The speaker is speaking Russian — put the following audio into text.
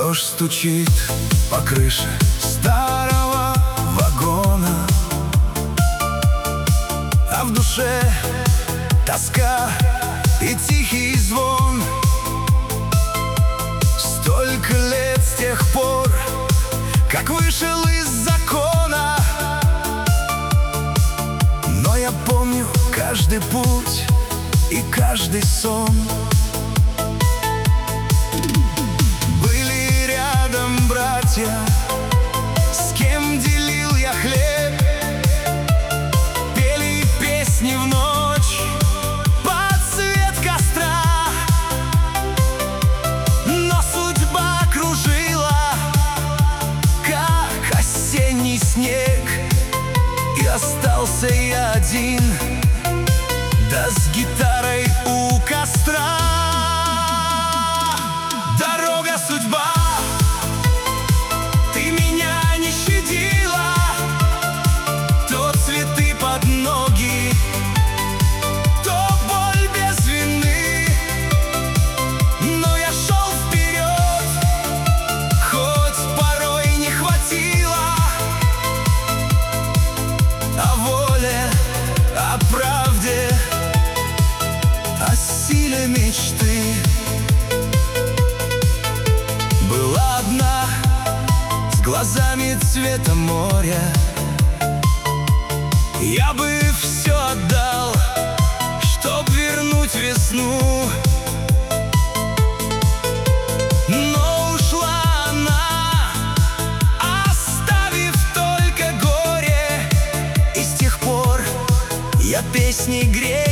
Дождь стучит по крыше старого вагона, а в душе тоска и тихий звон. Столько лет с тех пор, как вышел из закона, но я помню каждый путь и каждый сон. Были рядом братья, с кем делил я хлеб, пели песни в ночь под цвет костра. Но судьба кружила, как осенний снег, и остался я один, да с гитарой у костра. Дорога, судьба, ты меня не щадила, то цветы под ноги, то боль без вины. Но я шел вперед, хоть порой не хватило о воле, о правде, о силе мечты. Была одна, с глазами цвета моря, я бы все отдал, чтоб вернуть весну. Но ушла она, оставив только горе, и с тех пор я песней грею